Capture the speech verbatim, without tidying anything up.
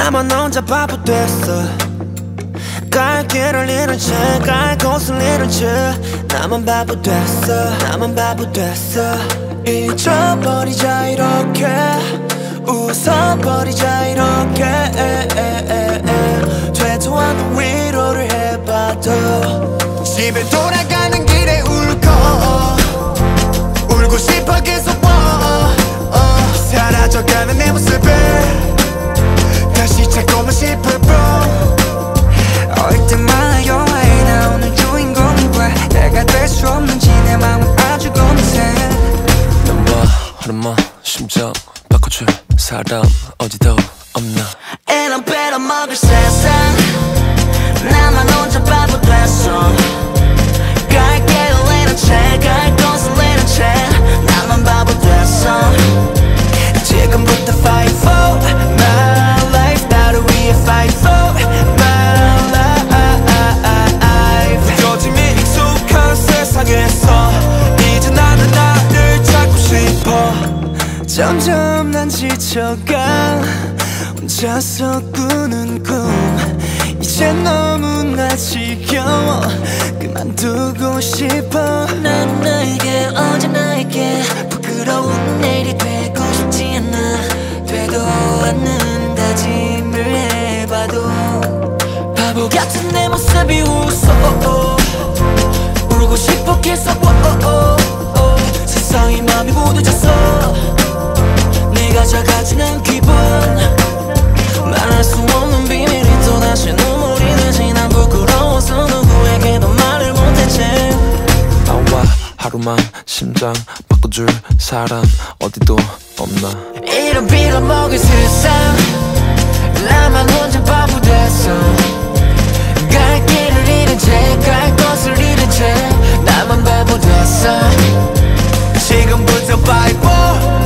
나만 혼자 바보 됐어. 갈 길을 잃은 채 갈 곳을 잃은 채 나만 바보 됐어. 나만 바보 됐어. 잊어버리자 이렇게 웃어버리자 이렇게 되도 않는 위로를 해봐도 집에 돌아가는 길에 울고 울고 싶어 계속 어, 어. 사라져가는 내 모습을 다시 찾고만 싶을 뿐 얼뜻마다 영화에 나오는 주인공이 왜 내가 될 수 없는지 내 맘은 아주 고민해. 너와 하루만 심장 바꿔줄 사람 어디도 없나. And I'm better 먹을 세상 나만 혼자 바보 됐어. 갈 길을 잃은 채 갈 곳을 잃은 채 나만 바보 됐어. 지금부터 fight for my life 나를 위해 fight for my life. 요즘이 익숙한 세상에서 이제 나는 나를 찾고 싶어. 점점 난 지쳐가 혼자서 꾸는 꿈 이제 너무나 지겨워 그만두고 싶어. 난 나에게 어제 나에게 부끄러운 내일이 되고 싶지 않아. 되도 않는 다짐을 해봐도 바보 같은 내 모습이 웃어. 울고 싶어 계속 세상이 맘이 무뎌졌어. 네가 작아지는 기분 말할 수 없는 비밀이 또다시 눈물이 나지. 난 부끄러워서 누구에게도 말을 못했지. 나와 하루만 심장 바꿔줄 사람 어디도 없나. 이런 빌어먹을 세상 나만 혼자 바보 됐어. 갈 길을 잃은 채 갈 곳을 잃은 채 나만 바보 됐어. 지금부터 fight for